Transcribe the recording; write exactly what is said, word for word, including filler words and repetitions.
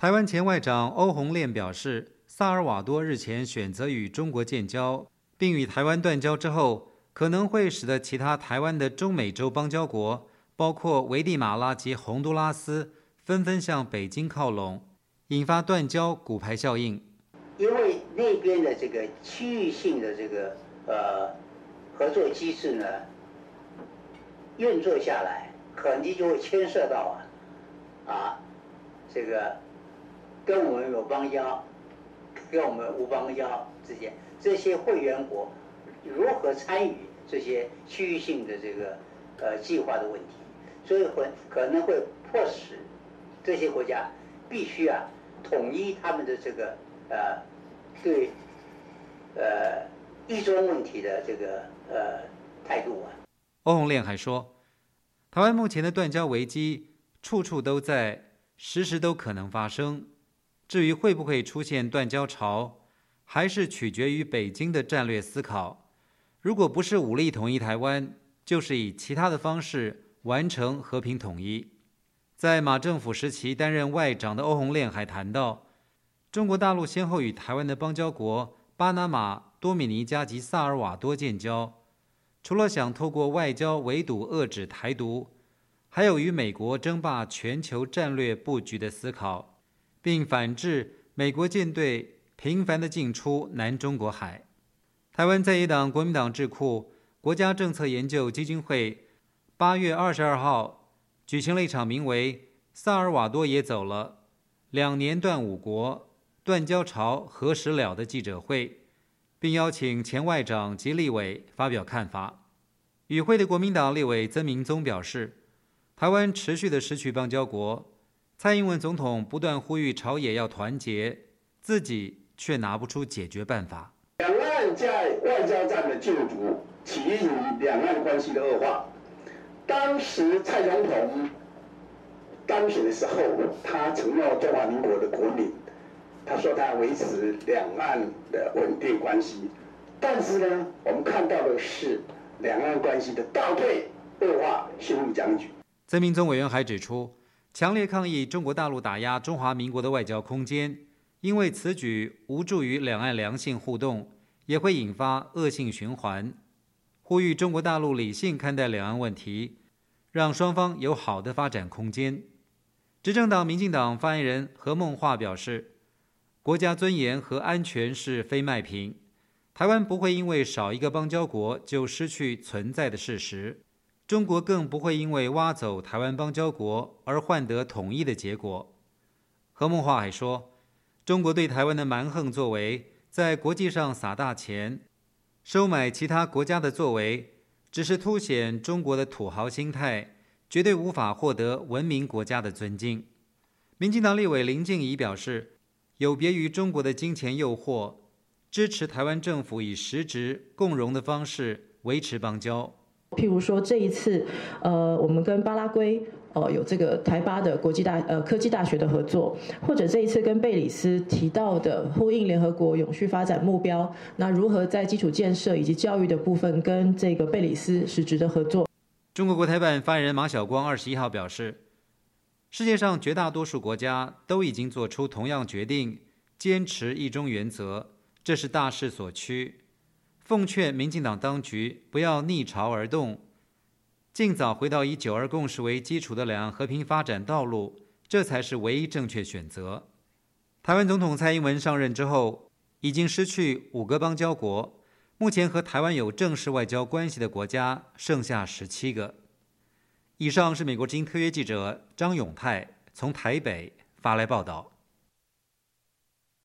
台湾前外长欧宏炼表示，萨尔瓦多日前选择与中国建交，并与台湾断交之后，可能会使得其他台湾的中美洲邦交国，包括危地马拉及洪都拉斯，纷纷向北京靠拢，引发断交骨牌效应。 因为那边的这个区域性的这个呃合作机制呢运作下来，肯定就会牵涉到啊啊这个跟我们有邦交、跟我们无邦交之间，这些会员国如何参与这些区域性的这个呃计划的问题，所以会可能会迫使这些国家必须啊统一他们的这个呃对呃一中问题的这个呃态度啊。 欧宏炼还说，台湾目前的断交危机处处都在，时时都可能发生。至于会不会出现断交潮，还是取决于北京的战略思考。如果不是武力统一台湾，就是以其他的方式完成和平统一。在马政府时期担任外长的欧宏炼还谈到，中国大陆先后与台湾的邦交国巴拿马、多米尼加及萨尔瓦多建交，除了想透过外交围堵遏制台独，还有与美国争霸全球战略布局的思考，并反制美国舰队频繁地进出南中国海。台湾在野党国民党智库国家政策研究基金会八月二十二号举行了一场名为“萨尔瓦多也走了，两年断五国，断交潮何时了”的记者会，并邀请前外长及立委发表看法。与会的国民党立委曾明宗表示，台湾持续的失去邦交国，蔡英文总统不断呼吁朝野要团结，自己却拿不出解决办法。 两岸在外交战的竞逐起因于两岸关系的恶化。当时蔡总统当选的时候，他承诺中华民国的国民，他说他维持两岸的稳定关系。但是呢，我们看到的是两岸关系的倒退、恶化、陷入僵局。 曾明宗委员还指出，强烈抗议中国大陆打压中华民国的外交空间，因为此举无助于两岸良性互动，也会引发恶性循环。呼吁中国大陆理性看待两岸问题，让双方有好的发展空间。执政党民进党发言人何孟桦表示，国家尊严和安全是非卖品，台湾不会因为少一个邦交国就失去存在的事实，中国更不会因为挖走台湾邦交国而换得统一的结果。何孟桦还说，中国对台湾的蛮横作为，在国际上撒大钱，收买其他国家的作为，只是凸显中国的土豪心态，绝对无法获得文明国家的尊敬。民进党立委林静怡表示，有别于中国的金钱诱惑，支持台湾政府以实质共荣的方式维持邦交。 譬如说这一次，呃，我们跟巴拉圭呃有这个台巴的国际大呃科技大学的合作，或者这一次跟贝里斯提到的呼应联合国永续发展目标，那如何在基础建设以及教育的部分跟这个贝里斯实质的合作。 中国国台办发言人马晓光二十一号表示，世界上绝大多数国家都已经做出同样决定，坚持一中原则，这是大势所趋。奉劝民进党当局不要逆潮而动，尽早回到以九二共识为基础的两岸和平发展道路，这才是唯一正确选择。台湾总统蔡英文上任之后，已经失去五个邦交国，目前和台湾有正式外交关系的国家剩下十七个。以上是美国之音特约记者张永泰从台北发来报道。